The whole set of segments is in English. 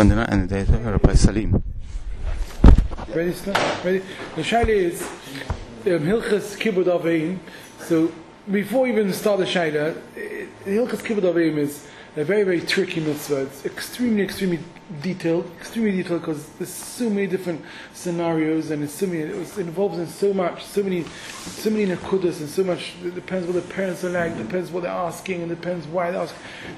Alexandra and Rabbi Salim. Ready? The shaila is Hilchas Kibbud Avim. So before we even start the shaila, Hilchas Kibbud Avim is a very, very tricky mitzvah. It's extremely detailed because there's so many different scenarios and it involves in so many nakudas and so much. It depends what the parents are like, depends what they're asking, and depends why they're asking.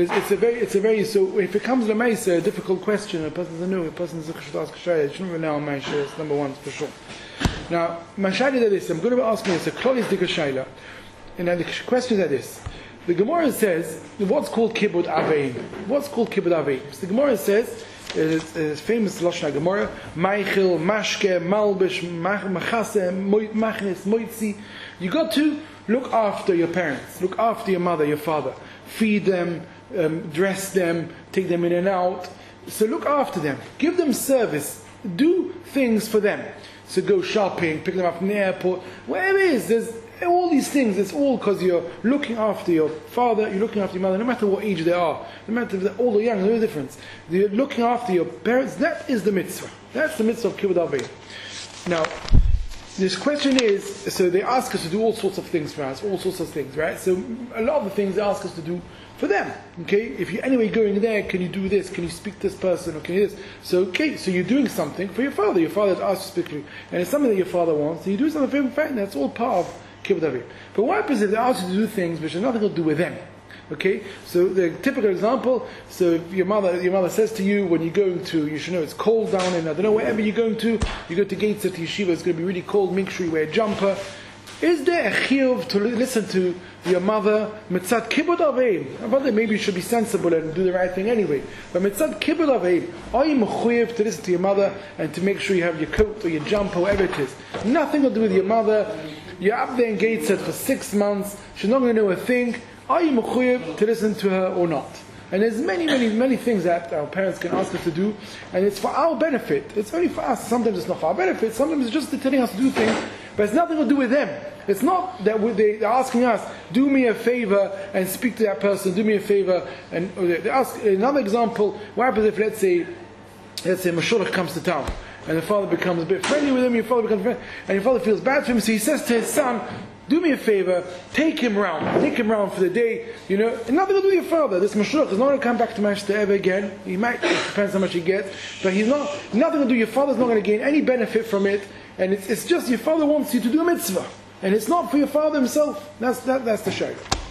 So if it comes to a difficult question, a person doesn't know, a person is ask a shayla, shouldn't rely on my shayla. It's number one for sure. Now, my shayla is this. I'm going to be asking this. A klal is dika shayla, and the question is this. The Gemara says, what's called Kibbud Aveim? What's called Kibbud Aveim? So the Gemara says, it's famous Lashon Gemara, Maichil, Mashke, Malbish, Machase, Machnes, Moitzi. You got to look after your parents, look after your mother, your father. Feed them, dress them, take them in and out. So look after them. Give them service. Do things for them. So go shopping, pick them up from the airport. Wherever it is, there's all these things, it's all because you're looking after your father, you're looking after your mother, no matter what age they are, no matter if they're old or young, there's no difference. You're looking after your parents, that is the mitzvah. That's the mitzvah of Kibbud Avim. Now, this question is, so they ask us to do all sorts of things for us, all sorts of things, right? So a lot of the things they ask us to do for them, okay? If you're anyway going there, can you do this? Can you speak to this person? Or can you do this? So, okay, so you're doing something for your father. Your father has asked you to speak to you. And it's something that your father wants, so you do something for him, fine, that's all part of Kibbud Avim. But what happens if they ask you to do things which have nothing to do with them? Okay, so the typical example. So if your mother says to you when you're going to, you should know it's cold down in, I don't know, wherever you're going to, you go to Gates at Yeshiva, it's going to be really cold. Make sure you wear a jumper. Is there a chiyuv to listen to your mother mitzad Kibbud Avim? About maybe you should be sensible and do the right thing anyway. But mitzad Kibbud Avim, are you mechuyev to listen to your mother and to make sure you have your coat or your jumper, whatever it is? Nothing to do with your mother. You're up there in Gateshead for 6 months. She's not going to know a thing. Are you mechuyev to listen to her or not? And there's many things that our parents can ask us to do, and it's for our benefit. It's only for us. Sometimes it's not for our benefit. Sometimes it's just telling us to do things, but it's nothing to do with them. It's not that they're asking us, do me a favor and speak to that person. Do me a favor, and they ask. Another example: what happens if let's say Mashulach comes to town? And the father becomes a bit friendly with him, your father becomes friendly, and your father feels bad for him, so he says to his son, do me a favor, take him round for the day, and nothing to do with your father. This Mashulach is not going to come back to Manchester ever again. He might, it depends how much he gets, but nothing to do, your father's not going to gain any benefit from it, and it's just your father wants you to do a mitzvah, and it's not for your father himself. That's the shayla.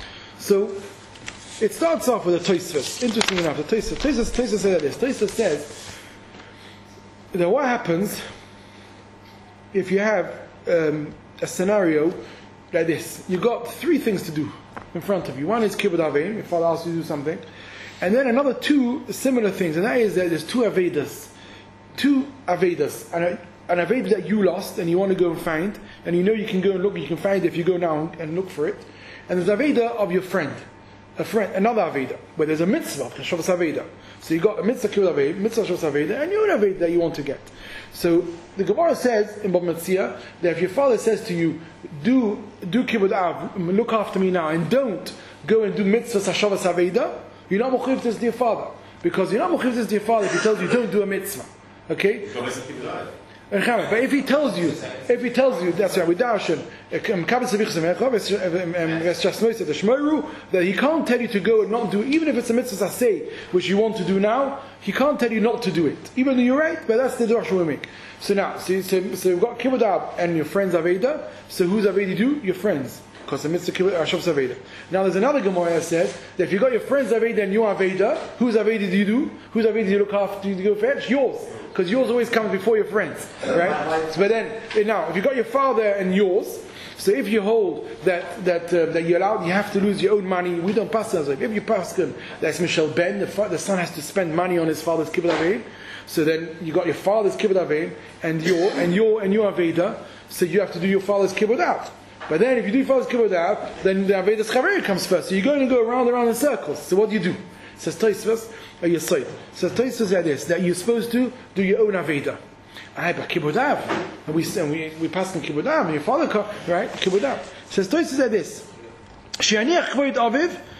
So, it starts off with a Tosfos. Interesting enough, the Tosfos says this. Tosfos says, that what happens if you have a scenario like this? You've got 3 things to do in front of you. One is Kibbud Avim, your father asks you to do something. And then another 2 similar things, and that is that there's 2 Avedas. 2 Avedas. And an Aveda that you lost and you want to go and find, and you can go and look, you can find it if you go now and look for it. And there's Aveda of your friend. Another Aveda, where there's a mitzvah, Shavas Aveda. So you got a mitzvah Kibbud Avim, mitzvah Shavas Aveda, and you're an Aveda that you want to get. So the Gemara says in Bab Metzia that if your father says to you, do Kibbud Av, look after me now, and don't go and do mitzvah Shavas Aveda, you're not mechuyev to your father, because you're not mechuyev to your father if he tells you don't do a mitzvah. Okay? But if he tells you, that's right, with Darshan, that he can't tell you to go and not do, even if it's a mitzvah say, which you want to do now, he can't tell you not to do it. Even though you're right, but that's the Darshan we make. So now, so you've got Kibbud Av and your friends Aveda, so who's Aveda do? Your friends. Because the mitzvah Shavas Aveda. Now there's another Gemara that says that if you got your friends Aveda and you Aveda, whose Aveda do you do? Whose Aveda do you look after? Do you go fetch? Yours. Because yours always comes before your friends, right? So, but then, now, if you got your father and yours, so if you hold that you're allowed, you have to lose your own money. We don't pass it. If you pass them, that's Michel Ben, the son has to spend money on his father's Kibbud Avim. So then you got your father's Kibbud Avim and your Aveda. So you have to do your father's Kibbud Av. But then if you do your father's Kibbud Av, then the Aveda's Chaver comes first. So you're going to go around in circles. So what do you do? Says Tosfos, or your side. Says Tosfos like this, that you're supposed to do your own Aveda. But Kibbud Av, and we pass on Kibbud Av, and your father, right? Kibbud Av. Says Tosfos like this, She'aniach Kvod Aviv,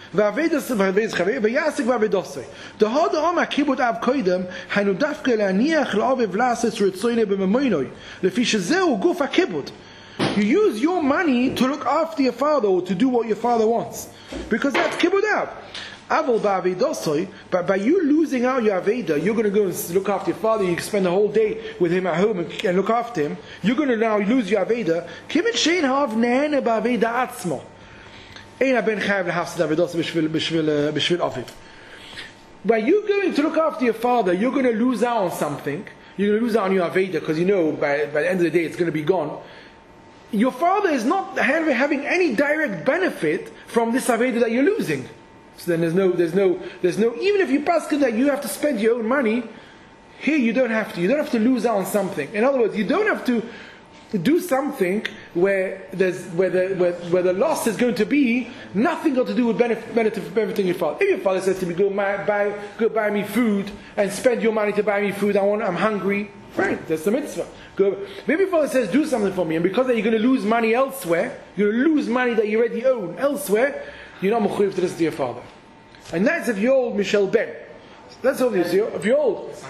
והאביידס חבר, ויעסק באביידוסי. דהוד העם הכיבוד אב קודם, היינו דווקא להניח לאביו לעשות רצוני בממוינוי, לפי שזהו גוף הכיבוד. You use your money to look after your father or to do what your father wants. Because that's kibbud av. Aval ba'avedosoi, but by you losing out your aveda, you're going to go and look after your father, you spend the whole day with him at home and look after him, you're going to now lose your aveda. Kivin shein ha'av ne'ene ba'aveda atzmo. Ein ben chayav l'hafsid avedosoi b'shvil aviv. By you going to look after your father, you're going to lose out on something. You're going to lose out on your aveda because you know by the end of the day it's going to be gone. Your father is not having any direct benefit from this aveda that you're losing. So then there's no. Even if you pass that you have to spend your own money, here you don't have to. You don't have to lose out on something. In other words, you don't have to do something where the loss is going to be nothing got to do with benefiting your father. If your father says to me, go buy me food and spend your money to buy me food, I'm hungry. Right, that's the mitzvah. Maybe your father says, do something for me, and because that you're going to lose money elsewhere, you're going to lose money that you already own elsewhere, you're not mechuyev to listen to your father. And that's if you're old Michelle Ben. That's obvious. If you're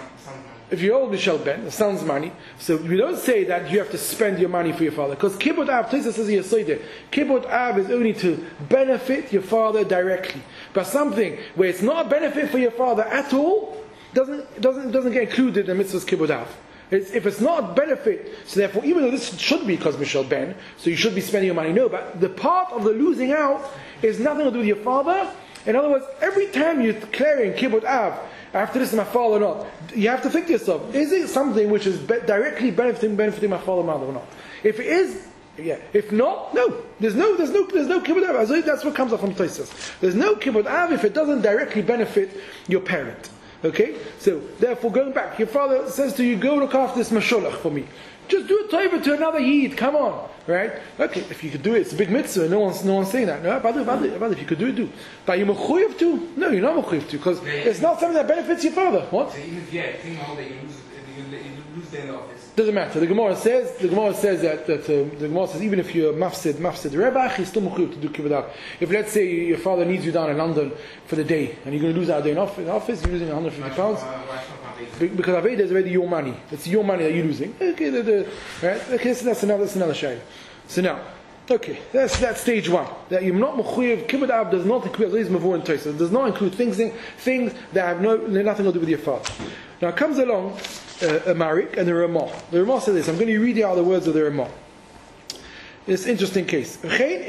old Michelle Ben, the son's money, so we don't say that you have to spend your money for your father. Because kibbud av, Tosfos says here, kibbud av is only to benefit your father directly. But something where it's not a benefit for your father at all, doesn't get included in the mitzvah's kibbud av. If it's not a benefit, so therefore, even though this should be because Michelle Ben, so you should be spending your money. No, but the part of the losing out is nothing to do with your father. In other words, every time you're declaring kibbud av, after this is my father or not, you have to think to yourself, is it something which is directly benefiting my father or mother or not? If it is, yeah. If not, no. There's no kibbud av. That's what comes up from Tosfos. There's no kibbud av if it doesn't directly benefit your parent. Okay? So, therefore, going back, your father says to you, go look after this masholach for me. Just do a taiva to another yid, come on. Right? Okay, if you could do it, it's a big mitzvah, no one's saying that. No, but if you could do it, do. But you're mechuyev to? No, you're not mechuyev to, because it's not something that benefits your father. What? So even if you think all that you lose the office. Doesn't matter. The Gemara says that the Gemara says even if you're mafsid rebach, you're still mechuyev to do kibbud av. If let's say your father needs you down in London for the day, and you're going to lose out a day in office, you're losing £150. Because aveda is already your money. It's your money that you're losing. Okay, right? Okay, so that's another shayla. So now, okay, that's stage one. That you're not mechuyev. Kibbud av does not include these mavur and Tosfos. It does not include things that have nothing to do with your father. Now comes along a Marik and the Ramah. The Ramah says this. I'm going to read out the words of the Ramah. It's an interesting case.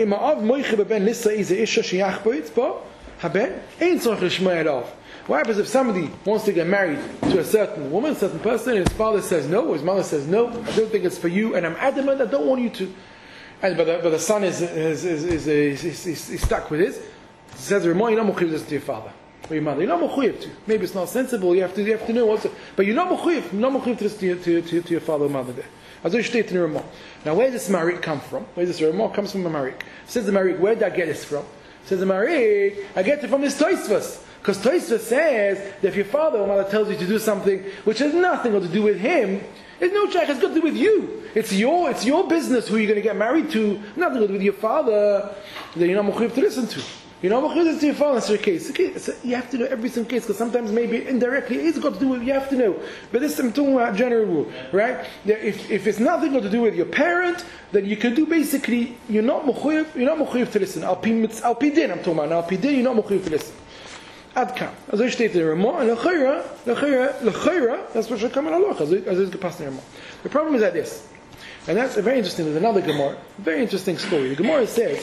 What happens if somebody wants to get married to a certain woman, a certain person, and his father says no, or his mother says no, I don't think it's for you, and I'm adamant, I don't want you to. But the son is stuck with his. He says, you're not mechuyev to listen to your father or your mother. You're not mechuyev to. Maybe it's not sensible. You have to know what's. But you're not mechuyev. You're not mechuyev to listen to your father or mother there. As I state in the Ramah. Now, where does this Marik come from? Where does this Ramah comes from? The Marik. Says the Marik, where did I get this from? Says the Marik, I get it from this Tosfos. Because Tosfos says that if your father or mother tells you to do something which has nothing to do with him, it's no check, it's got to do with you. It's your business who you're going to get married to, nothing to do with your father, then you're not mechuyev to listen to. You're not mechuyev to listen to your father in such a case. Okay, so you have to know every single case, because sometimes maybe indirectly it's got to do with, you have to know. But this I'm talking about general rule, right? If it's nothing got to do with your parent, then you can do basically, you're not mechuyev to listen. Al pi din I'm talking about. Al pi din, you're not mechuyev to listen. Adkan. As I stated in the Ramah, and l'chayra, that's what should come in Allah, as is passed in the Ramah. The problem is like this, and that's very interesting. There's another Gemara, very interesting story. The Gemara says,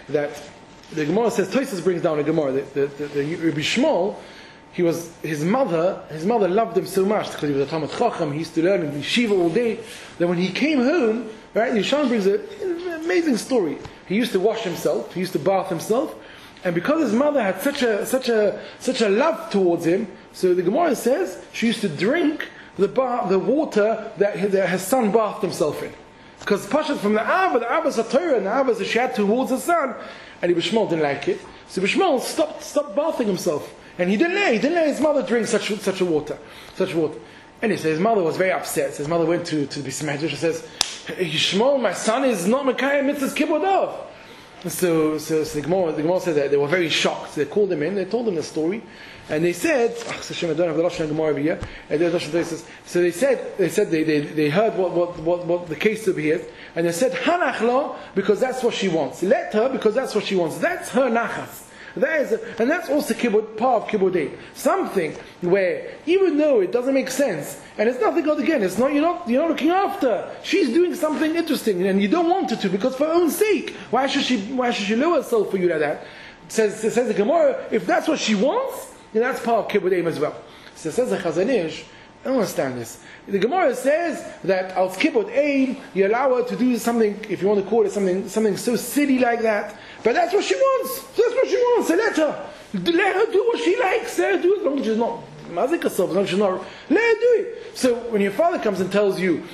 Tosfos brings down a Gemara, the Rabbi Shmuel, his mother loved him so much, because he was a Talmid Chacham, he used to learn in yeshiva all day, that when he came home, right, Yishan brings an amazing story. He used to wash himself, he used to bath himself, and because his mother had such a love towards him, so the Gemara says she used to drink the water that her son bathed himself in. Because Pashat from the Abba's a Torah, and the Abba's she had towards her son, and Bishmol didn't like it. So Bishmol stopped bathing himself, and he didn't let his mother drink such water. And he says his mother was very upset. So his mother went to the Beis Medrash and says, Yishmol, my son is not Mekayim mitzvahs kibbud av. So the Gemara said that they were very shocked. They called him in, they told him the story, and they said, I don't have the Lashon Gemara over here. So they said they heard what the case over here, and they said Hanachla because that's what she wants. Let her because that's what she wants. That's her nachas. And that's also part of kibbutz. Something where, even though it doesn't make sense, and it's nothing God again, it's not you're not looking after. She's doing something interesting, and you don't want her to because for her own sake. Why should she lower herself for you like that? Says the Gemara, if that's what she wants, then that's part of kibbutz as well. So says the Chazon Ish, I don't understand this. The Gemara says that al kibbutz aim, you allow her to do something, if you want to call it something so silly like that. But that's what she wants. That's what she wants. So let her do what she likes. Let her do it as long as she's not mazik herself, as long as she's not. Let her do it. So when your father comes and tells you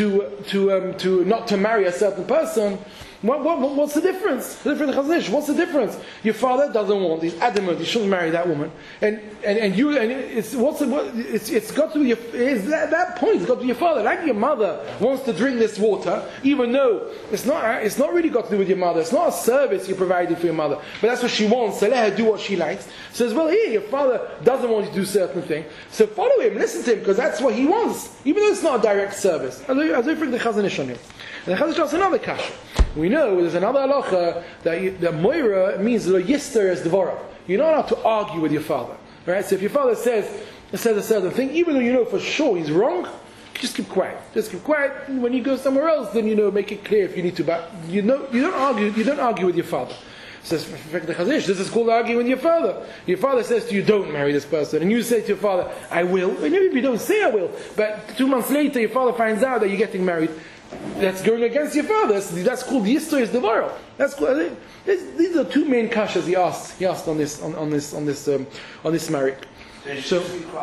to not to marry a certain person, what's the difference? What's the difference? Your father doesn't want. He's adamant. You shouldn't marry that woman. And it's got to be that point. It's got to be your father. Like your mother wants to drink this water, even though it's not really got to do with your mother. It's not a service you're providing for your mother, but that's what she wants. So let her do what she likes. So as well here, your father doesn't want you to do certain thing. So follow him, listen to him, because that's what he wants, even though it's not a direct service. As I bring the Chazon Ish on him. And the Chazon Ish has another kasha. We know there's another halacha that moira means lo yister as dvara. You're not allowed to argue with your father, right? So if your father says a certain thing, even though you know for sure he's wrong, just keep quiet. Just keep quiet. When you go somewhere else, then make it clear if you need to. But you don't argue. You don't argue with your father. Says the Chazon Ish, this is called arguing with your father. Your father says to you, don't marry this person, and you say to your father, I will. And maybe you don't say I will, but 2 months later your father finds out that you're getting married. That's going against your father. That's called Yisro is Devarah. That's called. These are two main kashas he asked on this marik. So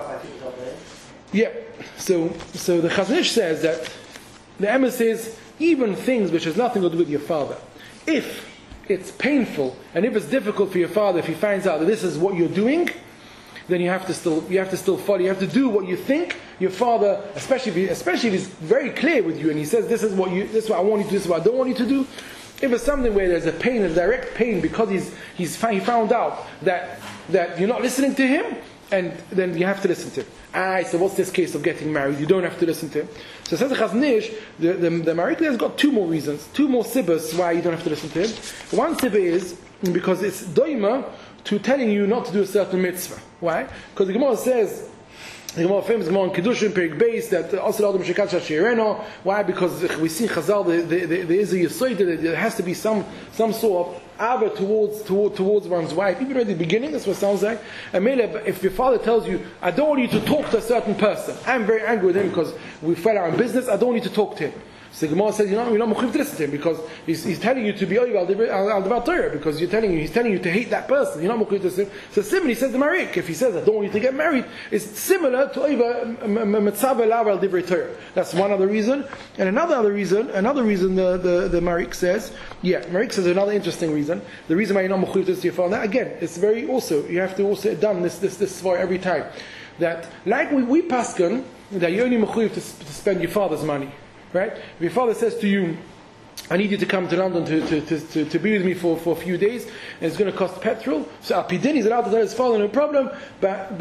yeah. So the Chazon Ish says that the emes says even things which has nothing to do with your father, if it's painful and if it's difficult for your father, if he finds out that this is what you're doing, then you have to still follow. You have to do what you think your father, especially if he's very clear with you and he says this is what I want you to do, this is what I don't want you to do. If it's something where there's a pain, a direct pain, because he found out that you're not listening to him, and then you have to listen to him. So what's this case of getting married? You don't have to listen to him. So says the Chazon Ish, the Marik has got two more reasons, two more sibbas why you don't have to listen to him. One sibba is because it's doima to telling you not to do a certain mitzvah. Why? Because the Gemara says, the Gemara famous Gemara in Kedushin Perik Beis that Asel Adam Shekat Shashireno. Why? Because we see Chazal there is a yisoid that there has to be some sort of ava towards one's wife, even at the beginning. That's what it sounds like. And if your father tells you, I don't want you to talk to a certain person, I'm very angry with him because we fell out in business, I don't want you to talk to him. So the Gemara says, you're not mechuyev to listen to him because he's telling you to be oiv al devar Torah, because he's telling you to hate that person. You're not mechuyev to listen. So similarly, says the Marik, if he says, I don't want you to get married, it's similar to oiv metzav elav al divrei Torah. That's one other reason. And another reason the Marik says, Marik says another interesting reason. The reason why you're not mechuyev to listen to your father. Now again, it's very also, you have to also done this svara every time. That, like we paskin, that you're only mechuyev to spend your father's money. Right? If your father says to you, I need you to come to London to be with me for a few days, and it's going to cost petrol, so Apidin is allowed to tell his father, no problem, but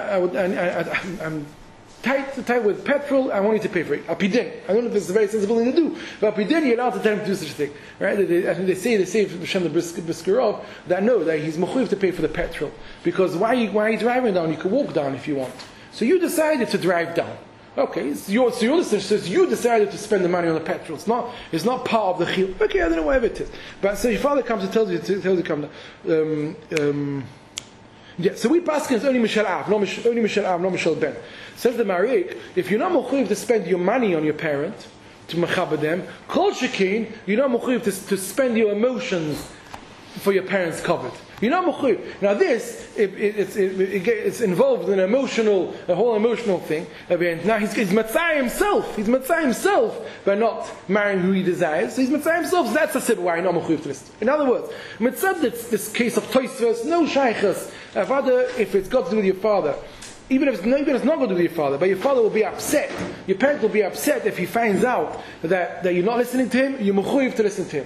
I'm tight with petrol, I want you to pay for it. Apidin. I don't know if it's a very sensible thing to do, but Apidin, you're allowed to tell him to do such a thing. Right? I think they say from Hashem the Briskerov, that he's mechuyev to pay for the petrol. Because why are you driving down? You can walk down if you want. So you decided to drive down. Okay, so your listener says you decided to spend the money on the petrol. It's not part of the chil. Okay, I don't know whatever it is. But so your father comes and tells you come down. So we paskin is only Mishal Av, not Mishal Ben. Says the Marik, if you're not mechuyev to spend your money on your parent to mechaber them, kol shekin, you're not mechuyev to spend your emotions for your parents covered. You're not mechuyev. Now this, it's involved in a whole emotional thing. Now he's matzai himself. He's matzai himself by not marrying who he desires. So he's matzai himself. So that's a sibba why you're not mechuyev to listen. In other words, mitzad this case of toisvos, no shaychus. If it's got to do with your father, even if it's not going to do with your father, but your father will be upset. Your parent will be upset if he finds out that you're not listening to him. You're mechuyev to listen to him.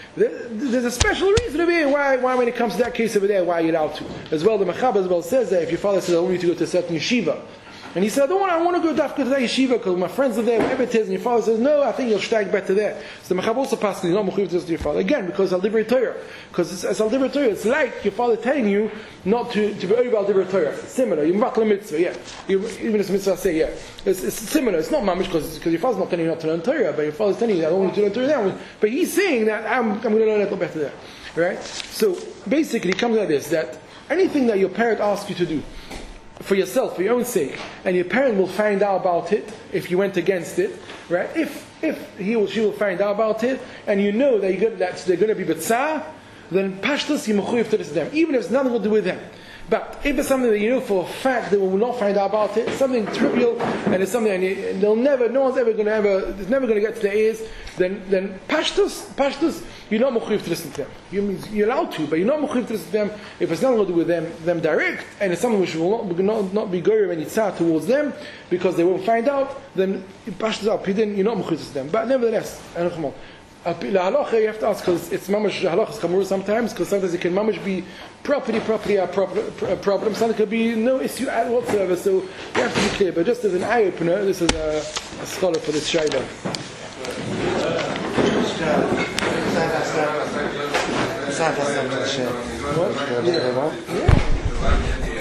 There's a special reason over here why when it comes to that case over there, why you're allowed to. As well, the Mechaber as well says that if your father says, I want you to go to a certain yeshiva, and he said, I want to go to that yeshiva because my friends are there, whatever it is, and your father says, no, I think you'll stag better there. So the Mechaber also passes, you're not mechuyev to your father. Again, because al divrei Torah. Because it's al divrei Torah. It's like your father telling you not to be over al divrei Torah. It's similar. You're matal mitzvah, yeah. Even as mitzvah say, yeah. It's similar. It's not mamish because your father's not telling you not to learn Torah, but your father's telling you, I don't want you to learn Torah there. But he's saying that I'm going to learn a little better there. Right? So basically, it comes like this, that anything that your parent asks you to do, for yourself, for your own sake, and your parent will find out about it if you went against it, right? If he or she will find out about it, and you know that they're going to be betzah, then pashtus you mechuyev to this to them, even if it's nothing to do with them. But if it's something that you know for a fact they will not find out about it, something trivial, and it's something and no one's ever going to it's never going to get to their ears, then pashtus, you're not mechuyev to listen to them. You're allowed to, but you're not mechuyev to listen to them if it's nothing to do with them direct, and it's something which will not be goyim and yitzah towards them because they won't find out. Then pashtus al pidin, you're not mechuyev to listen to them. But nevertheless, La halacha you have to ask because it's mamash halacha is chamur sometimes because sometimes it can mamash be property a problem. Sometimes it could be no issue at whatsoever. So you have to be clear. But just as an eye opener, this is a scholar for this shayla. What? Yeah.